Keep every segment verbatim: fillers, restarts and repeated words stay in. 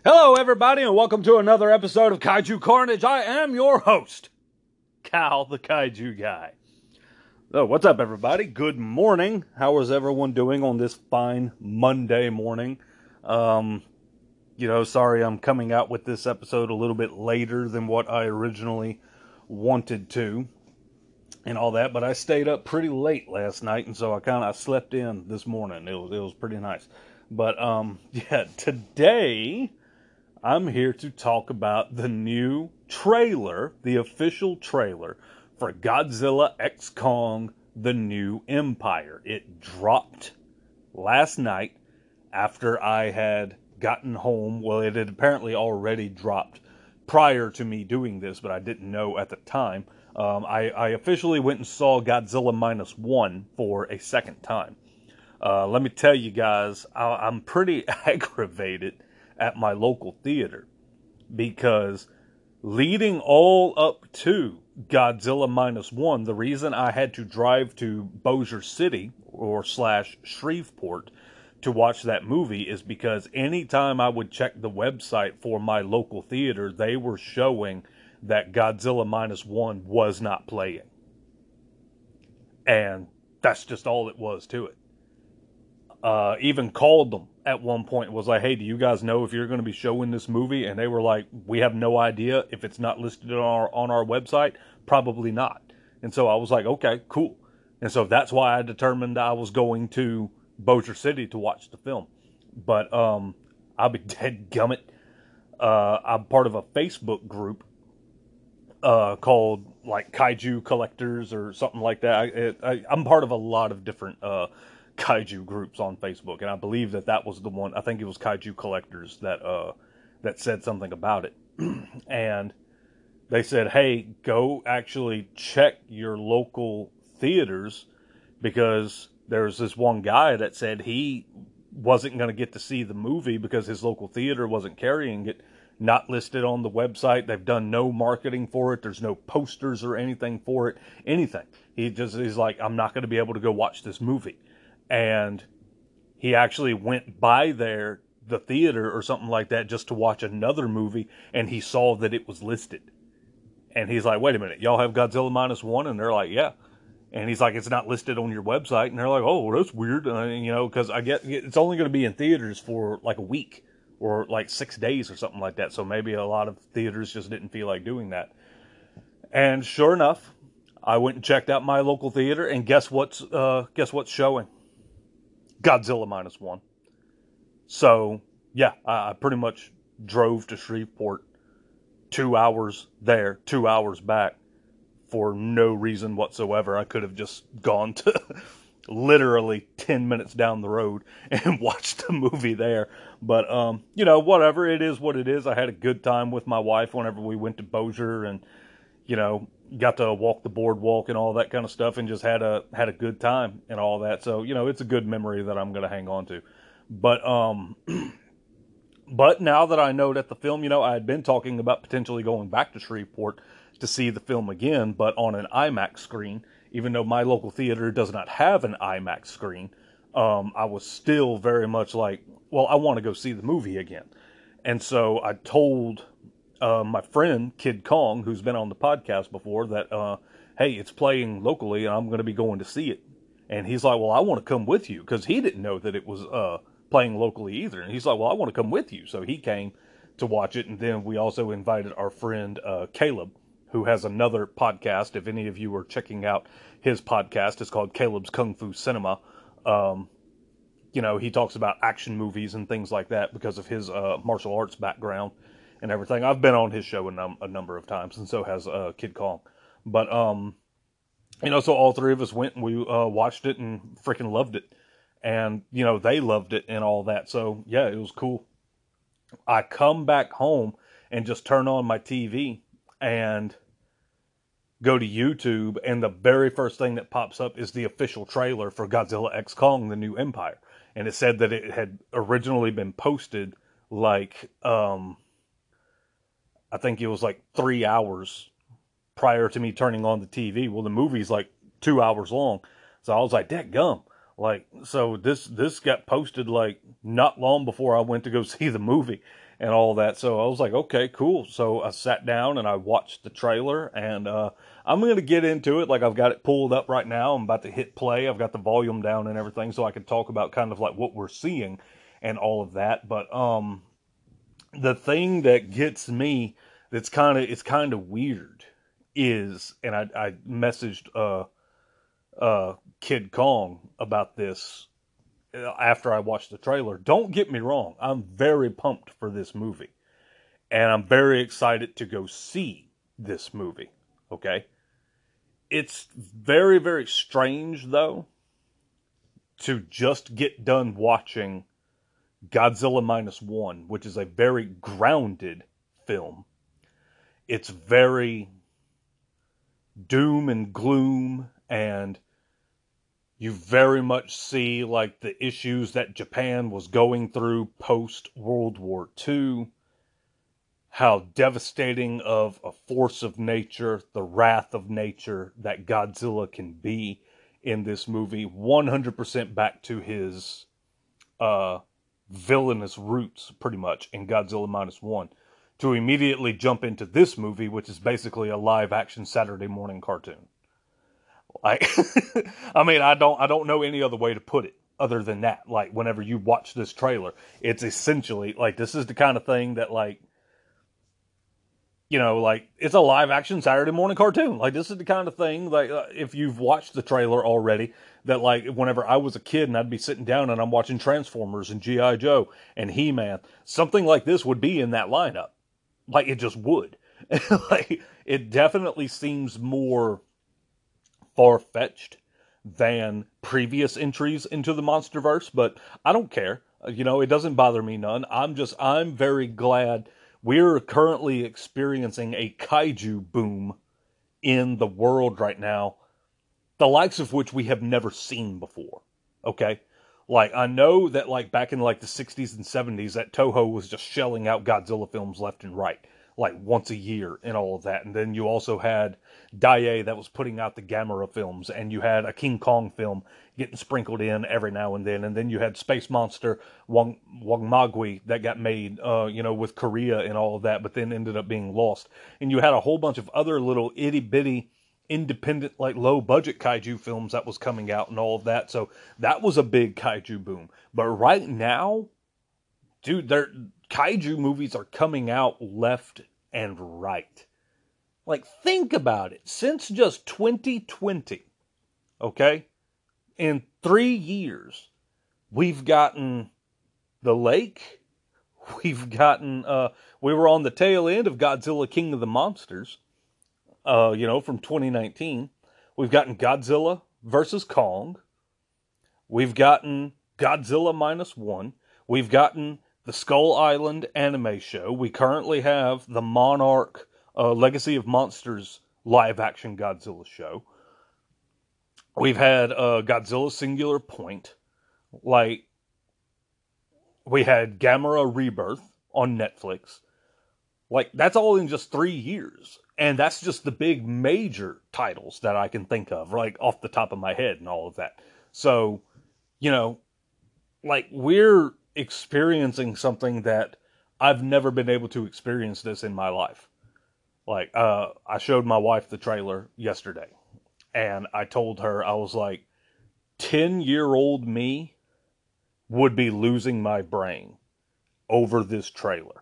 Hello, everybody, and welcome to another episode of Kaiju Carnage. I am your host, Cal, the Kaiju Guy. So, what's up, everybody? Good morning. How is everyone doing on this fine Monday morning? Um, you know, sorry I'm coming out with this episode a little bit later than what I originally wanted to, and all that, but I stayed up pretty late last night, and so I kind of slept in this morning. It was, it was pretty nice. But, um, yeah, today I'm here to talk about the new trailer, the official trailer for Godzilla X Kong, The New Empire. It dropped last night after I had gotten home. Well, it had apparently already dropped prior to me doing this, but I didn't know at the time. Um, I, I officially went and saw Godzilla Minus One for a second time. Uh, let me tell you guys, I, I'm pretty aggravated at my local theater, because leading all up to Godzilla Minus One, the reason I had to drive to Bossier City or slash Shreveport to watch that movie is because anytime I would check the website for my local theater, they were showing that Godzilla Minus One was not playing. And that's just all it was to it. Uh, even called them at one point, was like, hey, do you guys know if you're going to be showing this movie? And they were like, we have no idea. If it's not listed on our, on our website, probably not. And so I was like, okay, cool. And so that's why I determined I was going to Bossier City to watch the film. But um, I'll be dead gummit. Uh, I'm part of a Facebook group uh, called like Kaiju Collectors or something like that. I, it, I, I'm part of a lot of different uh Kaiju groups on Facebook, and I believe that that was the one. I think it was Kaiju Collectors that uh that said something about it. And they said, hey, go actually check your local theaters, because there's this one guy that said he wasn't going to get to see the movie because his local theater wasn't carrying it, not listed on the website. They've done no marketing for it. There's no posters or anything for it, anything. He just is like, I'm not going to be able to go watch this movie. And he actually went by there, the theater or something like that, just to watch another movie, and he saw that it was listed. And he's like, wait a minute, y'all have Godzilla Minus One? And they're like, yeah. And he's like, it's not listed on your website. And they're like, oh, that's weird. Uh, you know, because I get it's only going to be in theaters for like a week or like six days or something like that. So maybe a lot of theaters just didn't feel like doing that. And sure enough, I went and checked out my local theater, and guess what's uh, guess what's showing? Godzilla Minus One. So, yeah, I, I pretty much drove to Shreveport, two hours there, two hours back, for no reason whatsoever. I could have just gone to literally ten minutes down the road and watched the movie there. But, um, you know, whatever, it is what it is. I had a good time with my wife whenever we went to Bossier, and, you know, got to walk the boardwalk and all that kind of stuff, and just had a had a good time and all that. So, you know, it's a good memory that I'm going to hang on to. But um, but now that I know that the film, you know, I had been talking about potentially going back to Shreveport to see the film again, but on an IMAX screen, even though my local theater does not have an IMAX screen, um, I was still very much like, well, I want to go see the movie again. And so I told Uh, my friend, Kid Kong, who's been on the podcast before, that, uh, hey, it's playing locally and I'm going to be going to see it. And he's like, well, I want to come with you, because he didn't know that it was uh, playing locally either. And he's like, well, I want to come with you. So he came to watch it. And then we also invited our friend, uh, Caleb, who has another podcast. If any of you are checking out his podcast, it's called Caleb's Kung Fu Cinema. Um, you know, he talks about action movies and things like that because of his uh, martial arts background and everything. I've been on his show a, num- a number of times, and so has uh, Kid Kong. But, um, you know, so all three of us went and we uh, watched it and freaking loved it. And, you know, they loved it and all that. So, yeah, it was cool. I come back home and just turn on my T V and go to YouTube, and the very first thing that pops up is the official trailer for Godzilla X Kong, The New Empire. And it said that it had originally been posted like... Um, I think it was like three hours prior to me turning on the T V. Well, the movie's like two hours long. So I was like, dadgum. Like, so this, this got posted like not long before I went to go see the movie. and all that. So I was like, okay, cool. So I sat down and I watched the trailer, and uh, I'm going to get into it. Like, I've got it pulled up right now. I'm about to hit play. I've got the volume down and everything, so I can talk about kind of like what we're seeing and all of that. But um, the thing that gets me, that's kind of it's kind of weird, is, and I, I messaged uh, uh, Kid Kong about this after I watched the trailer. Don't get me wrong, I'm very pumped for this movie. And I'm very excited to go see this movie. Okay? It's very, very strange, though, to just get done watching Godzilla Minus One, which is a very grounded film. It's very doom and gloom, and you very much see like the issues that Japan was going through post World War Two, how devastating of a force of nature, the wrath of nature that Godzilla can be in this movie. one hundred percent back to his uh, villainous roots, pretty much, in Godzilla Minus One, to immediately jump into this movie, which is basically a live-action Saturday morning cartoon. Like, I mean, I don't, I don't know any other way to put it other than that. Like, whenever you watch this trailer, it's essentially like, this is the kind of thing that, like, you know, like, it's a live action Saturday morning cartoon. Like, this is the kind of thing, like, uh, if you've watched the trailer already, that, like, whenever I was a kid and I'd be sitting down and I'm watching Transformers and G I. Joe and He-Man, something like this would be in that lineup. Like, it just would. Like, it definitely seems more far-fetched than previous entries into the MonsterVerse, but I don't care. You know, it doesn't bother me none. I'm just, I'm very glad we're currently experiencing a kaiju boom in the world right now, the likes of which we have never seen before. Okay? Like, I know that, like, back in, like, the sixties and seventies, that Toho was just shelling out Godzilla films left and right, like, once a year and all of that. And then you also had Daiei that was putting out the Gamera films, and you had a King Kong film getting sprinkled in every now and then. And then you had Space Monster Wong, Wongmagwi that got made, uh, you know, with Korea and all of that, but then ended up being lost. And you had a whole bunch of other little itty-bitty independent, like, low-budget kaiju films that was coming out and all of that. So that was a big kaiju boom. But right now, dude, there kaiju movies are coming out left and right. Like, think about it. Since just twenty twenty, okay, in three years, we've gotten The Lake. We've gotten, uh, we were on the tail end of Godzilla King of the Monsters. Uh, you know, from twenty nineteen. We've gotten Godzilla versus Kong. We've gotten Godzilla Minus One. We've gotten the Skull Island anime show. We currently have the Monarch uh, Legacy of Monsters live-action Godzilla show. We've had uh, Godzilla Singular Point. Like, we had Gamera Rebirth on Netflix. Like, that's all in just three years. And that's just the big major titles that I can think of, like, off the top of my head and all of that. So, you know, like, we're experiencing something that I've never been able to experience this in my life. Like, uh, I showed my wife the trailer yesterday. And I told her, I was like, ten-year-old me would be losing my brain over this trailer.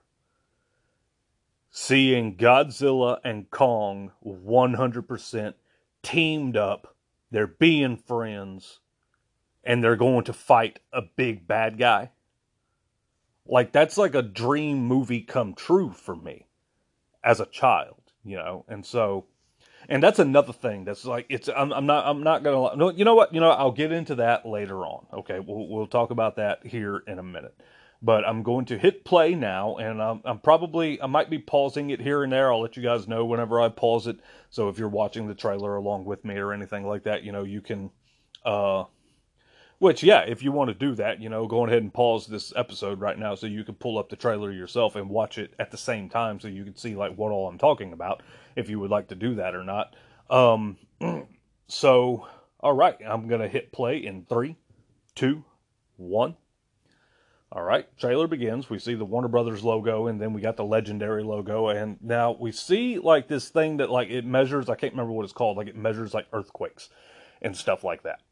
Seeing Godzilla and Kong one hundred percent teamed up, they're being friends, and they're going to fight a big bad guy. Like, that's like a dream movie come true for me as a child, you know? And so, and that's another thing that's like, it's, I'm, I'm not, I'm not gonna, no, you know what, you know, I'll get into that later on. Okay, we'll, we'll talk about that here in a minute. But I'm going to hit play now, and I'm, I'm probably, I might be pausing it here and there. I'll let you guys know whenever I pause it. So if you're watching the trailer along with me or anything like that, you know, you can, uh, which, yeah, if you want to do that, you know, go ahead and pause this episode right now so you can pull up the trailer yourself and watch it at the same time so you can see, like, what all I'm talking about, if you would like to do that or not. Um, so, all right, I'm going to hit play in three, two, one. All right, trailer begins. We see the Warner Brothers logo, and then we got the Legendary logo, and now we see like this thing that like it measures. I can't remember what it's called. Like it measures like earthquakes and stuff like that.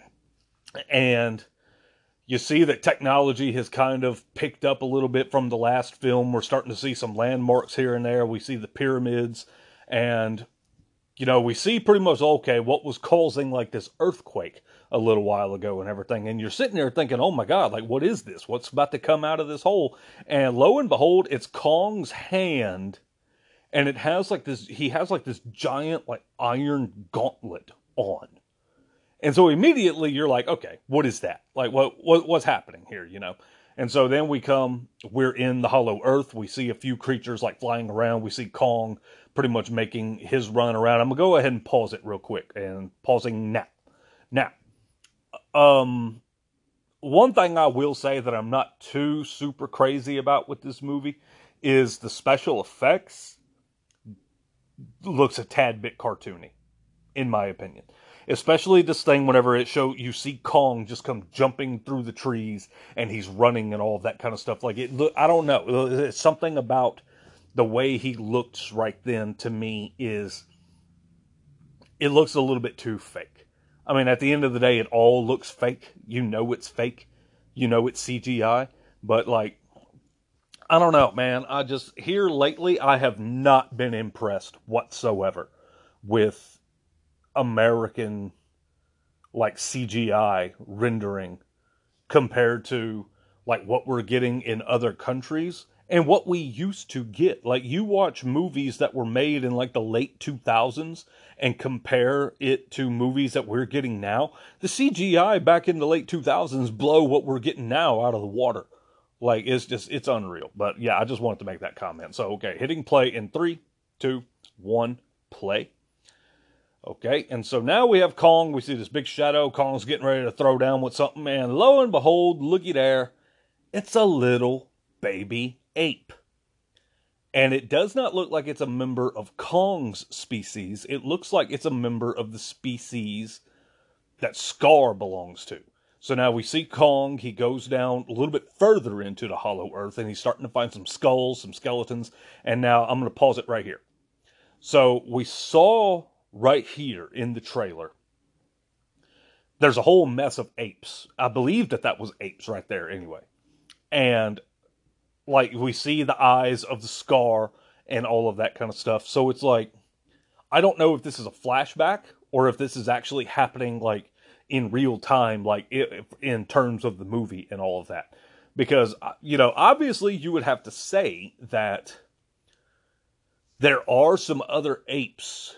And you see that technology has kind of picked up a little bit from the last film. We're starting to see some landmarks here and there. We see the pyramids, and you know, we see pretty much, okay, what was causing like this earthquake a little while ago and everything. And you're sitting there thinking, oh my God, like what is this? What's about to come out of this hole? And lo and behold, it's Kong's hand. And it has like this, he has like this giant like iron gauntlet on. And so immediately you're like, okay, what is that? Like what, what what's happening here, you know? And so then we come, we're in the Hollow Earth. We see a few creatures like flying around. We see Kong pretty much making his run around. I'm going to go ahead and pause it real quick, and pausing now. Now, um, one thing I will say that I'm not too super crazy about with this movie is the special effects looks a tad bit cartoony, in my opinion. Especially this thing whenever it show you see Kong just come jumping through the trees and he's running and all of that kind of stuff. Like it, I don't know. It's something about the way he looks right then to me is it looks a little bit too fake. I mean, at the end of the day, it all looks fake. You know it's fake. You know it's C G I. But like, I don't know, man. I just here lately, I have not been impressed whatsoever with American like C G I rendering compared to like what we're getting in other countries and what we used to get. Like you watch movies that were made in like the late two thousands and compare it to movies that we're getting now. The C G I back in the late two thousands blow what we're getting now out of the water. Like it's just, it's unreal. But yeah, I just wanted to make that comment. So, okay, hitting play in three, two, one, play. Okay, and so now we have Kong. We see this big shadow. Kong's getting ready to throw down with something, and lo and behold, looky there, it's a little baby ape. And it does not look like it's a member of Kong's species. It looks like it's a member of the species that Scar belongs to. So now we see Kong. He goes down a little bit further into the Hollow Earth, and he's starting to find some skulls, some skeletons. And now I'm going to pause it right here. So we saw right here in the trailer, there's a whole mess of apes. I believe that that was apes right there anyway. And like we see the eyes of the Scar and all of that kind of stuff. So it's like, I don't know if this is a flashback or if this is actually happening like in real time, like in terms of the movie and all of that. Because, you know, obviously you would have to say that there are some other apes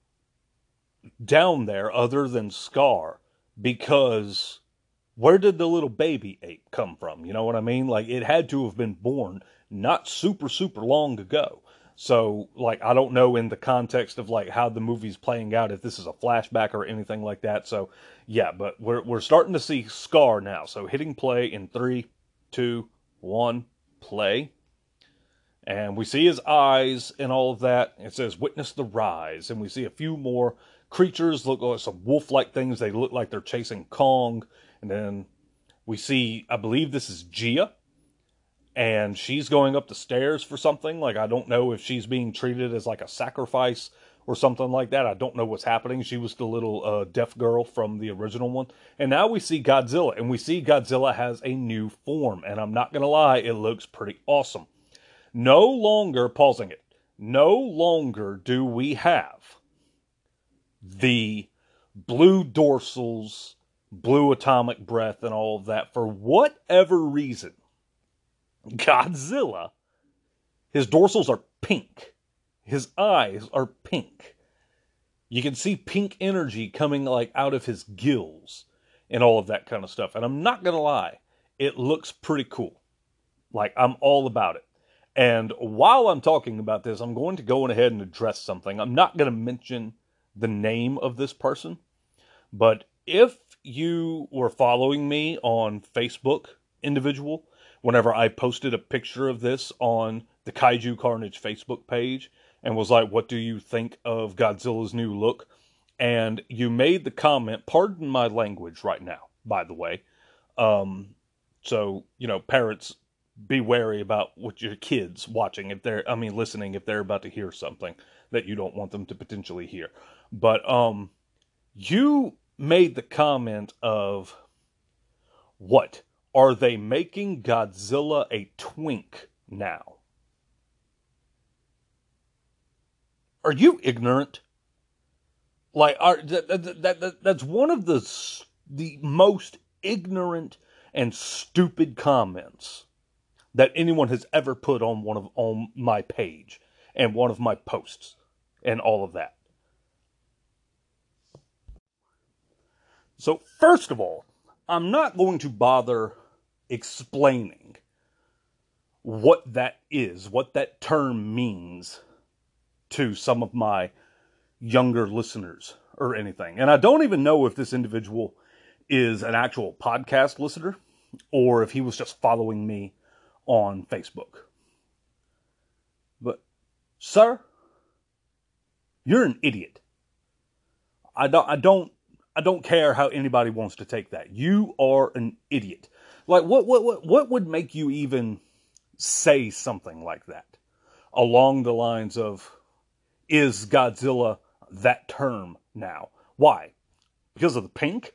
down there other than Scar, because where did the little baby ape come from? You know what I mean? Like, it had to have been born not super, super long ago. So, like, I don't know in the context of, like, how the movie's playing out, if this is a flashback or anything like that. So, yeah, but we're, we're starting to see Scar now. So, hitting play in three, two, one, play. And we see his eyes and all of that. It says, witness the rise. And we see a few more creatures, look like some wolf-like things. They look like they're chasing Kong. And then we see, I believe this is Gia. And she's going up the stairs for something. Like, I don't know if she's being treated as like a sacrifice or something like that. I don't know what's happening. She was the little uh, deaf girl from the original one. And now we see Godzilla. And we see Godzilla has a new form. And I'm not going to lie, it looks pretty awesome. No longer, pausing it, no longer do we have the blue dorsals, blue atomic breath, and all of that. For whatever reason, Godzilla, his dorsals are pink. His eyes are pink. You can see pink energy coming like out of his gills and all of that kind of stuff. And I'm not going to lie, it looks pretty cool. Like, I'm all about it. And while I'm talking about this, I'm going to go ahead and address something. I'm not going to mention the name of this person, but if you were following me on Facebook, individual, whenever I posted a picture of this on the Kaiju Carnage Facebook page and was like, what do you think of Godzilla's new look? And you made the comment, pardon my language right now, by the way, um, So, you know, parents, be wary about what your kids watching if they're, I mean, listening if they're about to hear something that you don't want them to potentially hear. But um, you made the comment of, what? Are they making Godzilla a twink now? Are you ignorant? Like, are, that, that, that, that, that's one of the, the most ignorant and stupid comments that anyone has ever put on one of on my page and one of my posts and all of that. So first of all, I'm not going to bother explaining what that is, what that term means to some of my younger listeners or anything. And I don't even know if this individual is an actual podcast listener or if he was just following me on Facebook. But, sir, you're an idiot. I don't, I don't, I don't care how anybody wants to take that. You are an idiot. Like, what, what, what, what would make you even say something like that? Along the lines of, is Godzilla that term now? Why? Because of the pink?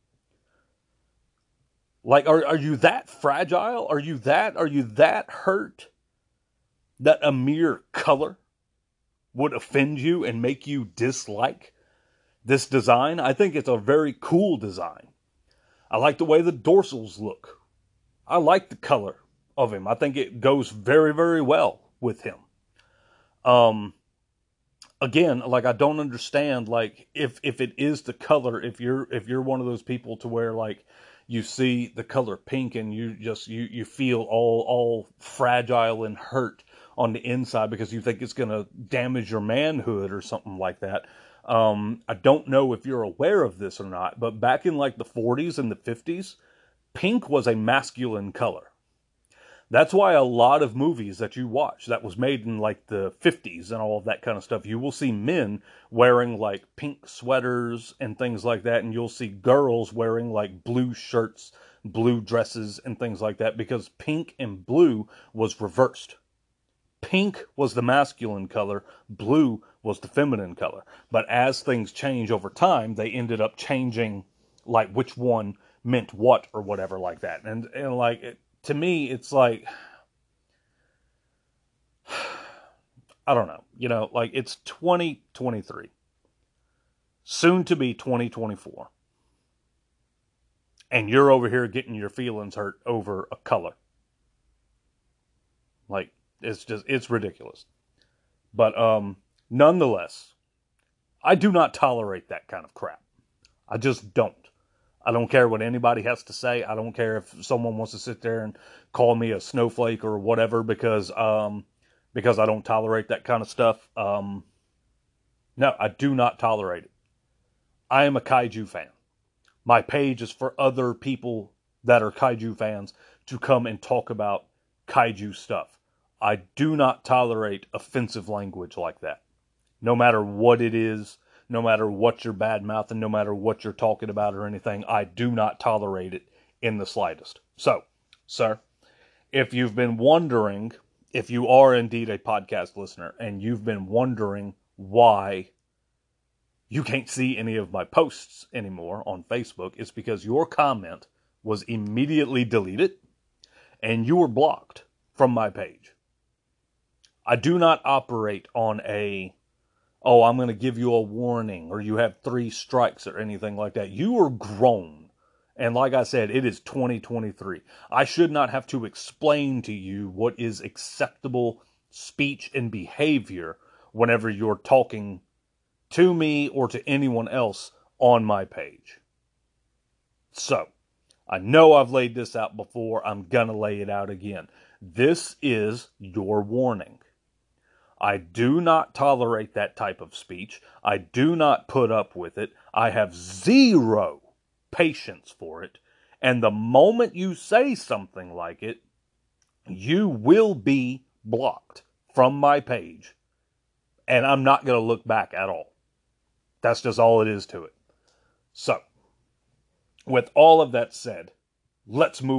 Like, are, are you that fragile? Are you that, are you that hurt that a mere color would offend you and make you dislike this design? I think it's a very cool design. I like the way the dorsals look. I like the color of him. I think it goes very, very well with him. Um, again, like, I don't understand, like, if, if it is the color, if you're, if you're one of those people to where, like, you see the color pink and you just, you, you feel all, all fragile and hurt on the inside because you think it's going to damage your manhood or something like that. Um, I don't know if you're aware of this or not, but back in like the forties and the fifties, pink was a masculine color. That's why a lot of movies that you watch that was made in like the fifties and all of that kind of stuff, you will see men wearing like pink sweaters and things like that. And you'll see girls wearing like blue shirts, blue dresses and things like that because pink and blue was reversed. Pink was the masculine color, blue was the feminine color. But as things change over time, they ended up changing like which one meant what or whatever like that. And, and like, it, to me, it's like, I don't know, you know, like it's twenty twenty-three, soon to be twenty twenty-four. And you're over here getting your feelings hurt over a color. Like, it's just, it's ridiculous. But, um, nonetheless, I do not tolerate that kind of crap. I just don't. I don't care what anybody has to say. I don't care if someone wants to sit there and call me a snowflake or whatever because, um, because I don't tolerate that kind of stuff. Um, no, I do not tolerate it. I am a kaiju fan. My page is for other people that are kaiju fans to come and talk about kaiju stuff. I do not tolerate offensive language like that. No matter what it is, no matter what you're bad-mouthing, no matter what you're talking about or anything, I do not tolerate it in the slightest. So, sir, if you've been wondering, if you are indeed a podcast listener, and you've been wondering why you can't see any of my posts anymore on Facebook, it's because your comment was immediately deleted, and you were blocked from my page. I do not operate on a, oh, I'm going to give you a warning, or you have three strikes, or anything like that. You are grown. And like I said, it is twenty twenty-three. I should not have to explain to you what is acceptable speech and behavior whenever you're talking to me or to anyone else on my page. So, I know I've laid this out before. I'm going to lay it out again. This is your warning. I do not tolerate that type of speech. I do not put up with it. I have zero patience for it. And the moment you say something like it, you will be blocked from my page. And I'm not going to look back at all. That's just all it is to it. So, with all of that said, let's move on.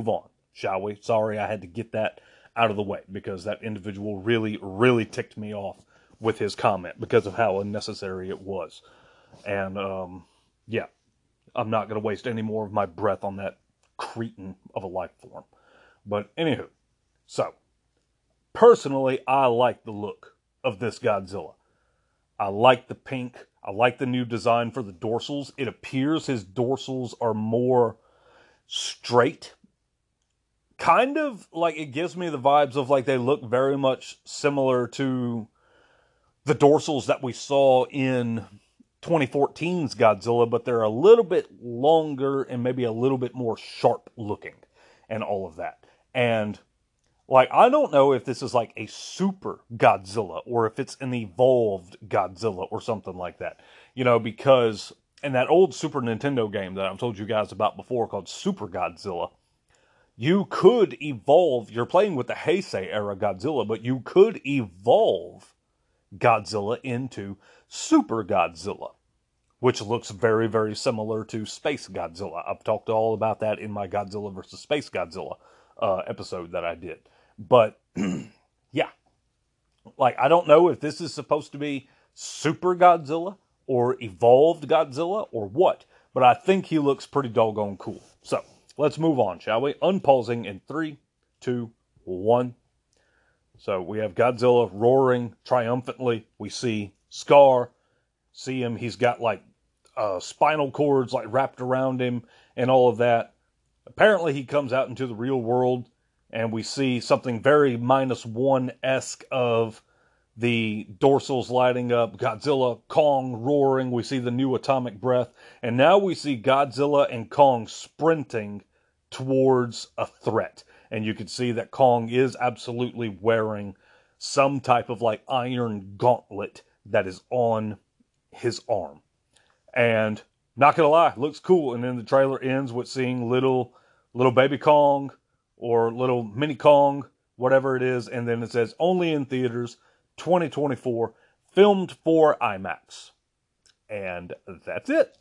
shall we? Sorry, I had to get that out of the way because that individual really, really ticked me off with his comment because of how unnecessary it was. And, um, yeah, I'm not going to waste any more of my breath on that cretin of a life form. But, anywho, so, personally, I like the look of this Godzilla. I like the pink. I like the new design for the dorsals. It appears his dorsals are more straight. Kind of like it gives me the vibes of like they look very much similar to the dorsals that we saw in twenty fourteen's Godzilla, but they're a little bit longer and maybe a little bit more sharp looking and all of that. And like, I don't know if this is like a super Godzilla or if it's an evolved Godzilla or something like that. You know, because in that old Super Nintendo game that I've told you guys about before called Super Godzilla, you could evolve, you're playing with the Heisei era Godzilla, but you could evolve Godzilla into Super Godzilla, which looks very, very similar to Space Godzilla. I've talked all about that in my Godzilla versus Space Godzilla uh, episode that I did. But, yeah, like, I don't know if this is supposed to be Super Godzilla or Evolved Godzilla or what, but I think he looks pretty doggone cool. So, let's move on, shall we? Unpausing in three, two, one. So, we have Godzilla roaring triumphantly. We see Scar, see him, he's got, like, uh, spinal cords, like, wrapped around him and all of that. Apparently, he comes out into the real world, and we see something very minus one-esque of the dorsals lighting up, Godzilla, Kong roaring, we see the new atomic breath, and now we see Godzilla and Kong sprinting towards a threat. And you can see that Kong is absolutely wearing some type of like iron gauntlet that is on his arm. And not gonna lie, looks cool. And then the trailer ends with seeing little little baby Kong or little mini Kong, whatever it is, and then it says, only in theaters, twenty twenty-four, filmed for IMAX. And that's it.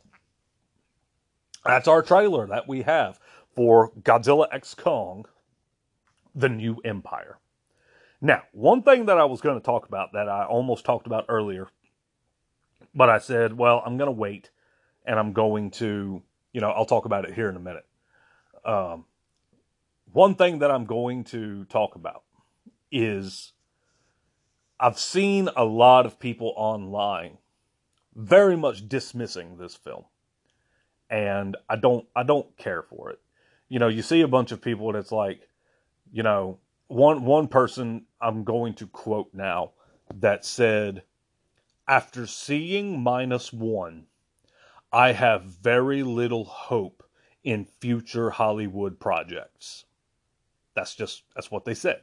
That's our trailer that we have for Godzilla X Kong, The New Empire. Now, one thing that I was going to talk about that I almost talked about earlier, but I said, well, I'm going to wait, and I'm going to, you know, I'll talk about it here in a minute. Um, One thing that I'm going to talk about is I've seen a lot of people online very much dismissing this film. And I don't I don't care for it. You know, you see a bunch of people and it's like, you know, one one person I'm going to quote now that said, after seeing Minus One, I have very little hope in future Hollywood projects. That's just, that's what they said.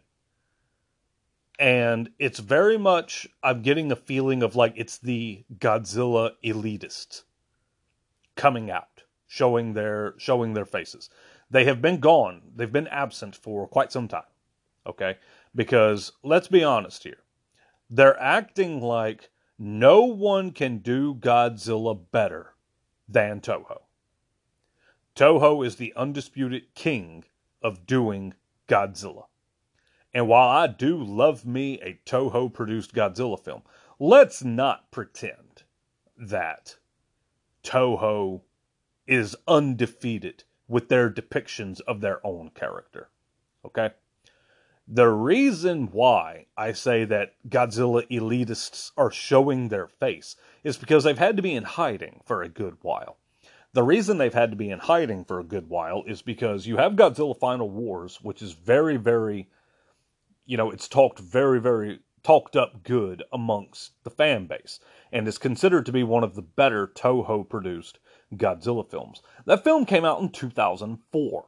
And it's very much, I'm getting a feeling of like it's the Godzilla elitists coming out, showing their, showing their faces. They have been gone. They've been absent for quite some time. Okay? Because let's be honest here. They're acting like no one can do Godzilla better than Toho. Toho is the undisputed king of doing Godzilla. And while I do love me a Toho-produced Godzilla film, let's not pretend that Toho is undefeated with their depictions of their own character. Okay? The reason why I say that Godzilla elitists are showing their face is because they've had to be in hiding for a good while. The reason they've had to be in hiding for a good while is because you have Godzilla Final Wars, which is very, very, you know, it's talked very, very, talked up good amongst the fan base, and is considered to be one of the better Toho-produced Godzilla films. That film came out in two thousand four.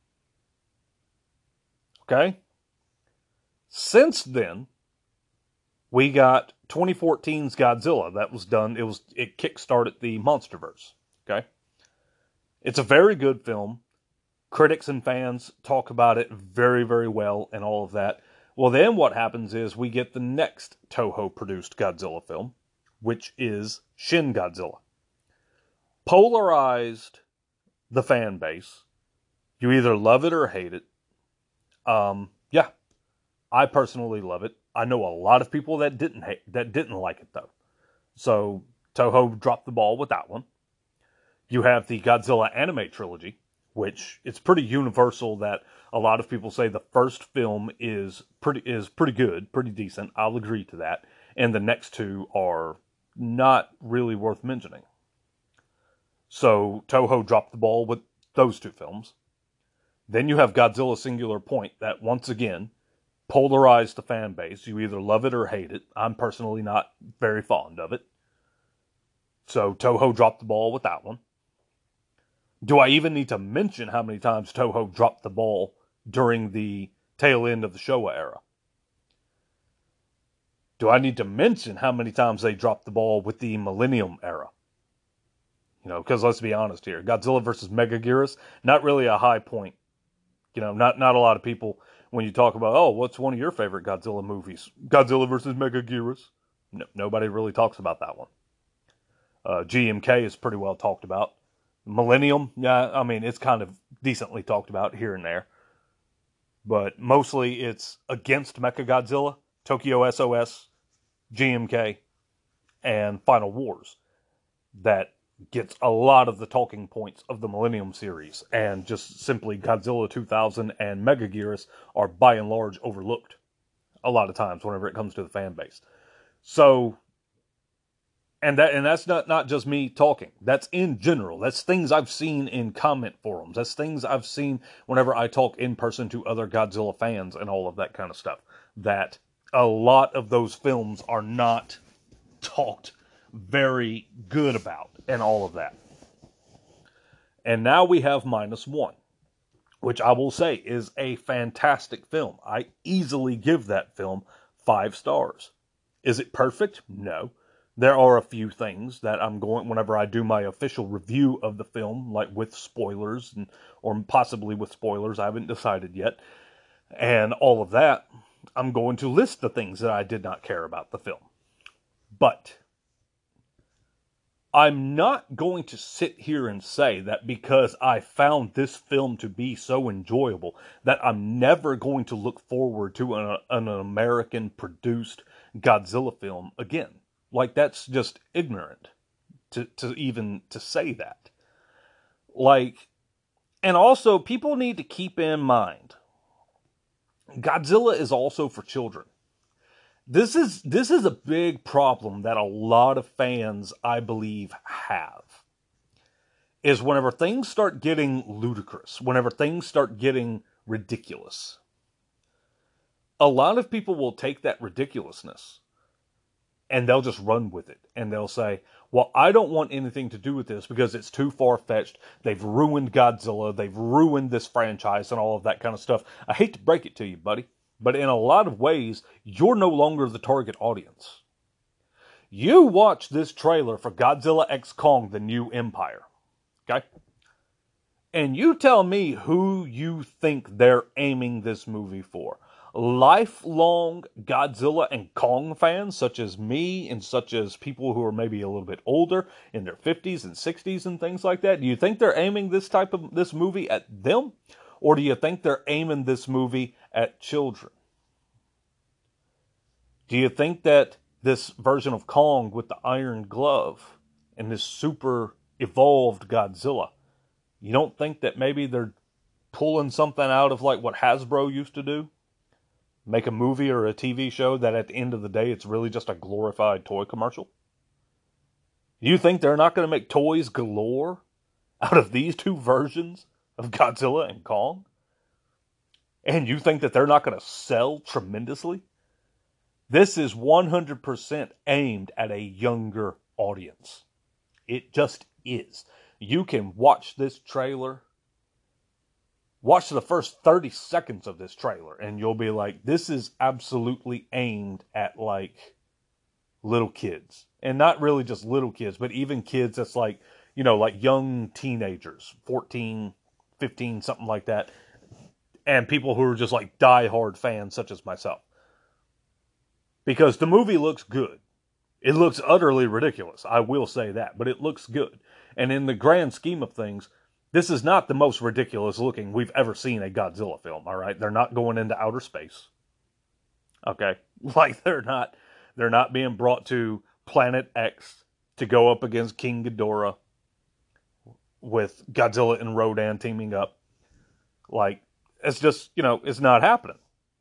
Okay? Since then, we got twenty fourteen's Godzilla. That was done, it was, it kickstarted the Monsterverse. Okay? It's a very good film. Critics and fans talk about it very, very well and all of that. Well, then what happens is we get the next Toho-produced Godzilla film, which is Shin Godzilla. Polarized the fan base. You either love it or hate it. Um, yeah, I personally love it. I know a lot of people that didn't hate, that didn't like it though. So Toho dropped the ball with that one. You have the Godzilla anime trilogy, which it's pretty universal that a lot of people say the first film is pretty is pretty good, pretty decent. I'll agree to that. And the next two are not really worth mentioning. So Toho dropped the ball with those two films. Then you have Godzilla Singular Point that once again polarized the fan base. You either love it or hate it. I'm personally not very fond of it. So Toho dropped the ball with that one. Do I even need to mention how many times Toho dropped the ball during the tail end of the Showa era? Do I need to mention how many times they dropped the ball with the Millennium era? You know, because let's be honest here, Godzilla versus Megaguirus, not really a high point. You know, not not a lot of people, when you talk about, oh, what's one of your favorite Godzilla movies? Godzilla versus Megaguirus. No, nobody really talks about that one. Uh, G M K is pretty well talked about. Millennium, yeah, I mean, it's kind of decently talked about here and there. But mostly it's against Mechagodzilla, Tokyo S O S, G M K, and Final Wars that gets a lot of the talking points of the Millennium series. And just simply Godzilla two thousand and Megaguirus are by and large overlooked a lot of times whenever it comes to the fan base. So... And that and that's not, not just me talking. That's in general. That's things I've seen in comment forums. That's things I've seen whenever I talk in person to other Godzilla fans and all of that kind of stuff. That a lot of those films are not talked very good about and all of that. And now we have Minus One, which I will say is a fantastic film. I easily give that film five stars. Is it perfect? No. There are a few things that I'm going, whenever I do my official review of the film, like with spoilers, and or possibly with spoilers, I haven't decided yet, and all of that, I'm going to list the things that I did not care about the film. But I'm not going to sit here and say that because I found this film to be so enjoyable that I'm never going to look forward to an, an American-produced Godzilla film again. Like, that's just ignorant to, to even to say that. Like, and also, people need to keep in mind, Godzilla is also for children. This is this is a big problem that a lot of fans, I believe, have. Is whenever things start getting ludicrous, whenever things start getting ridiculous, a lot of people will take that ridiculousness and they'll just run with it. And they'll say, well, I don't want anything to do with this because it's too far-fetched. They've ruined Godzilla. They've ruined this franchise and all of that kind of stuff. I hate to break it to you, buddy, but in a lot of ways, you're no longer the target audience. You watch this trailer for Godzilla X Kong, The New Empire, okay? And you tell me who you think they're aiming this movie for. Lifelong Godzilla and Kong fans, such as me and such as people who are maybe a little bit older, in their fifties and sixties and things like that. Do you think they're aiming this type of this movie at them? Or do you think they're aiming this movie at children? Do you think that this version of Kong with the iron glove and this super evolved Godzilla, you don't think that maybe they're pulling something out of like what Hasbro used to do? Make a movie or a T V show that at the end of the day, it's really just a glorified toy commercial? You think they're not going to make toys galore out of these two versions of Godzilla and Kong? And you think that they're not going to sell tremendously? This is one hundred percent aimed at a younger audience. It just is. You can watch this trailer. Watch the first thirty seconds of this trailer and you'll be like, this is absolutely aimed at like little kids. And not really just little kids, but even kids that's like, you know, like young teenagers, fourteen, fifteen, something like that. And people who are just like diehard fans such as myself. Because the movie looks good. It looks utterly ridiculous, I will say that, but it looks good. And in the grand scheme of things, This is not the most ridiculous looking we've ever seen a Godzilla film, all right? They're not going into outer space. Okay? Like, they're not, they're not being brought to Planet X to go up against King Ghidorah with Godzilla and Rodan teaming up. Like, it's just, you know, it's not happening.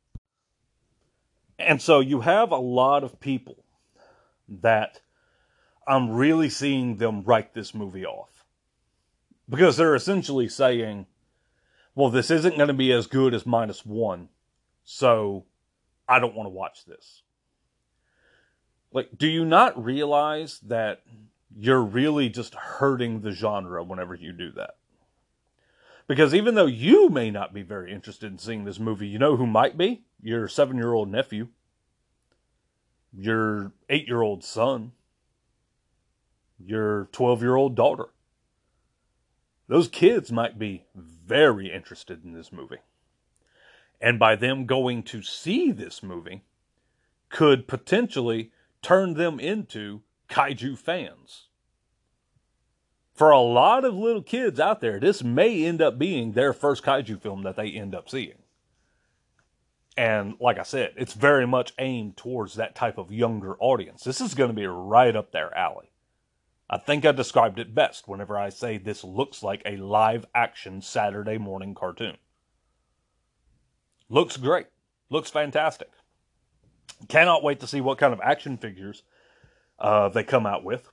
And so you have a lot of people that I'm really seeing them write this movie off. Because they're essentially saying, well, this isn't going to be as good as Minus One, so I don't want to watch this. Like, do you not realize that you're really just hurting the genre whenever you do that? Because even though you may not be very interested in seeing this movie, you know who might be? Your seven-year-old nephew. Your eight-year-old son. Your twelve-year-old daughter. Those kids might be very interested in this movie. And by them going to see this movie, could potentially turn them into kaiju fans. For a lot of little kids out there, this may end up being their first kaiju film that they end up seeing. And like I said, it's very much aimed towards that type of younger audience. This is going to be right up their alley. I think I described it best whenever I say this looks like a live-action Saturday morning cartoon. Looks great. Looks fantastic. Cannot wait to see what kind of action figures uh, they come out with.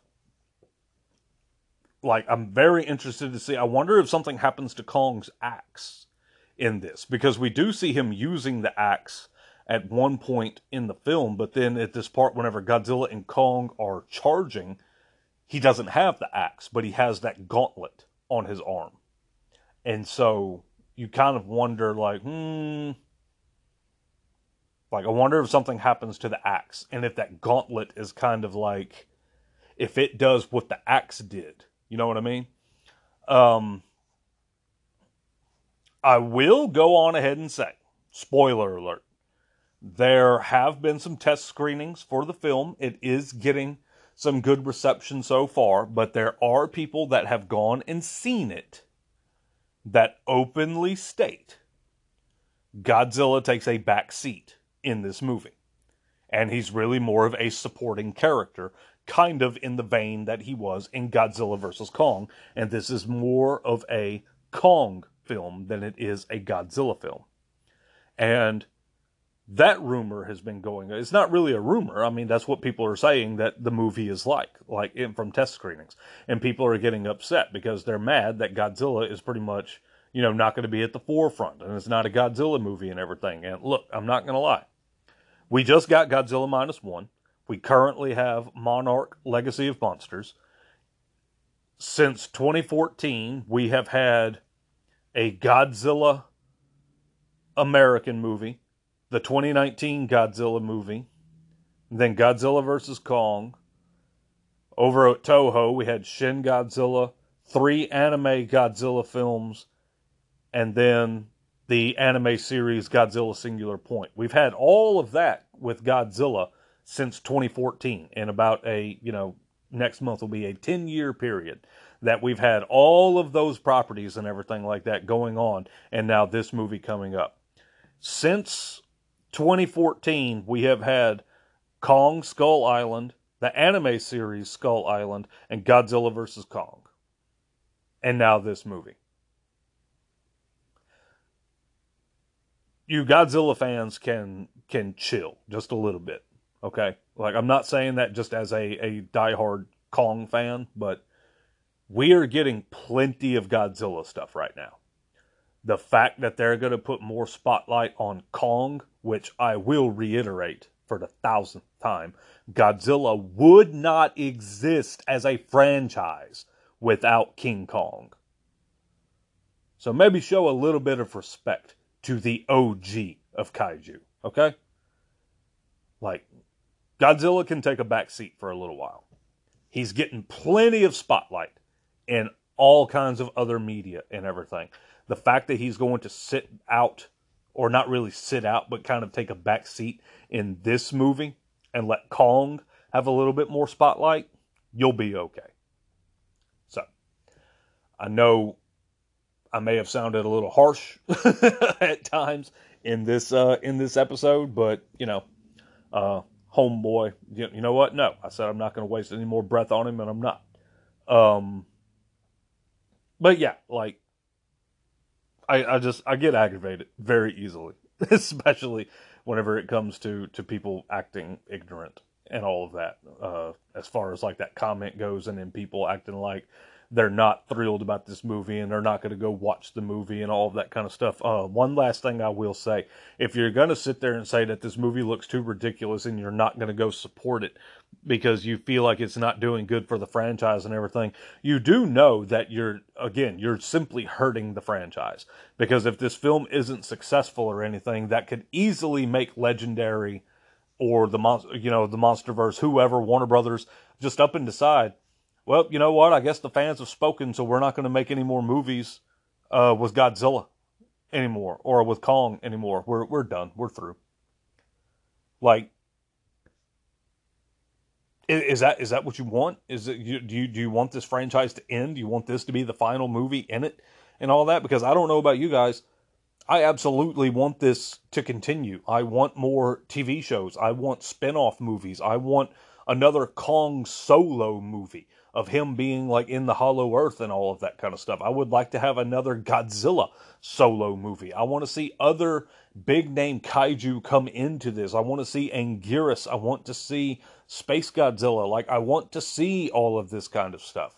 Like, I'm very interested to see. I wonder if something happens to Kong's axe in this. Because we do see him using the axe at one point in the film. But then at this part, whenever Godzilla and Kong are charging, he doesn't have the axe, but he has that gauntlet on his arm. And so you kind of wonder, like, hmm... Like, I wonder if something happens to the axe. And if that gauntlet is kind of like, if it does what the axe did. You know what I mean? Um, I will go on ahead and say, spoiler alert, there have been some test screenings for the film. It is getting some good reception so far, but there are people that have gone and seen it that openly state Godzilla takes a back seat in this movie. And he's really more of a supporting character, kind of in the vein that he was in Godzilla versus Kong. And this is more of a Kong film than it is a Godzilla film. And that rumor has been going. It's not really a rumor. I mean, that's what people are saying that the movie is like, like in, from test screenings. And people are getting upset because they're mad that Godzilla is pretty much, you know, not going to be at the forefront. And it's not a Godzilla movie and everything. And look, I'm not going to lie. We just got Godzilla Minus One. We currently have Monarch Legacy of Monsters. Since twenty fourteen, we have had a Godzilla American movie, the twenty nineteen Godzilla movie, then Godzilla versus Kong. Over at Toho, we had Shin Godzilla, three anime Godzilla films, and then the anime series Godzilla Singular Point. We've had all of that with Godzilla since twenty fourteen. In about a, you know, next month will be a ten-year period that we've had all of those properties and everything like that going on, and now this movie coming up. Since twenty fourteen, we have had Kong Skull Island, the anime series Skull Island, and Godzilla versus Kong. And now this movie. You Godzilla fans can can chill just a little bit, okay? Like, I'm not saying that just as a, a diehard Kong fan, but we are getting plenty of Godzilla stuff right now. The fact that they're going to put more spotlight on Kong, which I will reiterate for the thousandth time, Godzilla would not exist as a franchise without King Kong. So maybe show a little bit of respect to the O G of kaiju, okay? Like, Godzilla can take a back seat for a little while. He's getting plenty of spotlight in all kinds of other media and everything. The fact that he's going to sit out, or not really sit out, but kind of take a back seat in this movie and let Kong have a little bit more spotlight, you'll be okay. So, I know I may have sounded a little harsh at times in this uh, in this episode, but you know, uh, homeboy, you, you know what? No, I said I'm not going to waste any more breath on him, and I'm not. Um, but yeah, like I, I just I get aggravated very easily, especially whenever it comes to to people acting ignorant and all of that. Uh, as far as like that comment goes, and then people acting like they're not thrilled about this movie and they're not going to go watch the movie and all of that kind of stuff. Uh, one last thing I will say, if you're going to sit there and say that this movie looks too ridiculous and you're not going to go support it because you feel like it's not doing good for the franchise and everything, you do know that you're, again, you're simply hurting the franchise. Because if this film isn't successful or anything, that could easily make Legendary or the monster, you know, the MonsterVerse, whoever, Warner Brothers, just up and decide, well, you know what? I guess the fans have spoken, so we're not going to make any more movies uh, with Godzilla anymore, or with Kong anymore. We're we're done. We're through. Like, is, is that is that what you want? Is it you, do you do you want this franchise to end? Do you want this to be the final movie in it, and all that? Because I don't know about you guys, I absolutely want this to continue. I want more T V shows. I want spin-off movies. I want another Kong solo movie of him being like in the Hollow Earth and all of that kind of stuff. I would like to have another Godzilla solo movie. I want to see other big name kaiju come into this. I want to see Anguirus. I want to see Space Godzilla. Like, I want to see all of this kind of stuff.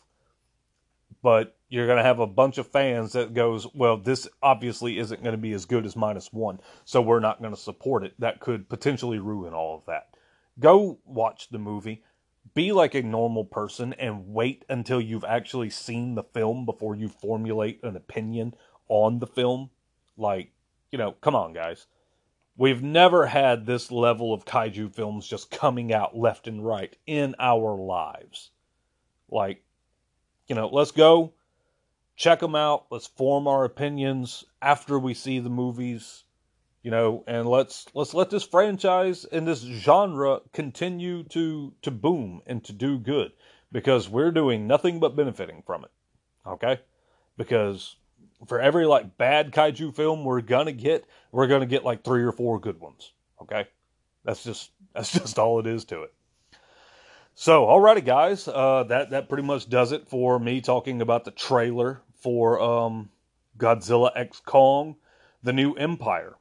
But you're going to have a bunch of fans that goes, well, this obviously isn't going to be as good as Minus One, so we're not going to support it. That could potentially ruin all of that. Go watch the movie. Be like a normal person and wait until you've actually seen the film before you formulate an opinion on the film. Like, you know, come on, guys. We've never had this level of kaiju films just coming out left and right in our lives. Like, you know, let's go, check them out, let's form our opinions after we see the movies. You know, and let's let's let this franchise and this genre continue to to boom and to do good, because we're doing nothing but benefiting from it. Okay? Because for every like bad kaiju film we're gonna get, we're gonna get like three or four good ones. Okay? That's just that's just all it is to it. So, alrighty, guys, uh, that that pretty much does it for me talking about the trailer for um, Godzilla X Kong: The New Empire.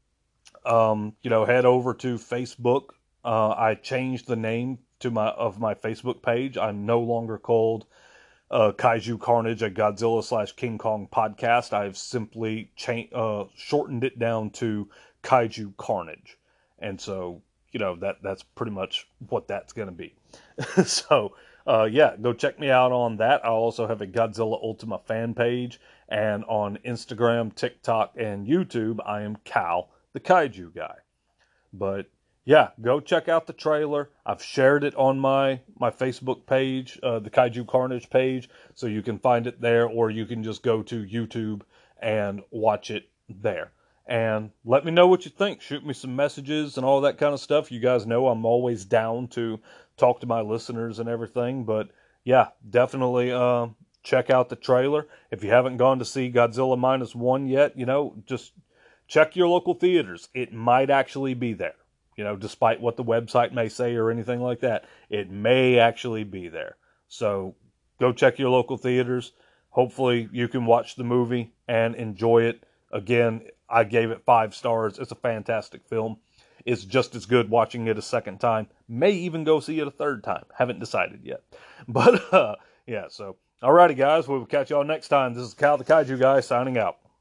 Um, you know, head over to Facebook. Uh, I changed the name to my of my Facebook page. I'm no longer called uh, Kaiju Carnage, a Godzilla slash King Kong podcast. I've simply cha- uh, shortened it down to Kaiju Carnage, and so you know that that's pretty much what that's going to be. so uh, yeah, go check me out on that. I also have a Godzilla Ultima fan page, and on Instagram, TikTok, and YouTube, I am Cal, the Kaiju Guy. But yeah, go check out the trailer. I've shared it on my my Facebook page, uh, the Kaiju Carnage page, so you can find it there, or you can just go to YouTube and watch it there. And let me know what you think. Shoot me some messages and all that kind of stuff. You guys know I'm always down to talk to my listeners and everything. But yeah, definitely uh, check out the trailer. If you haven't gone to see Godzilla Minus One yet, you know, just check your local theaters. It might actually be there. You know, despite what the website may say or anything like that, it may actually be there. So go check your local theaters. Hopefully you can watch the movie and enjoy it. Again, I gave it five stars. It's a fantastic film. It's just as good watching it a second time. May even go see it a third time. Haven't decided yet. But, uh, yeah, so, alrighty, guys. We'll catch y'all next time. This is Cal the Kaiju Guy signing out.